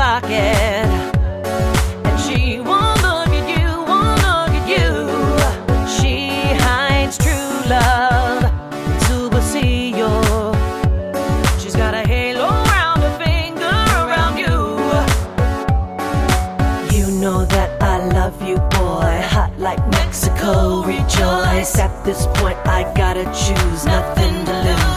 pocket. And she won't look at you, won't look at you. She hides true love in Supercillo. She's got a halo around her finger, around you. You know that I love you, boy. Hot like Mexico, rejoice. At this point I gotta choose, nothing to lose.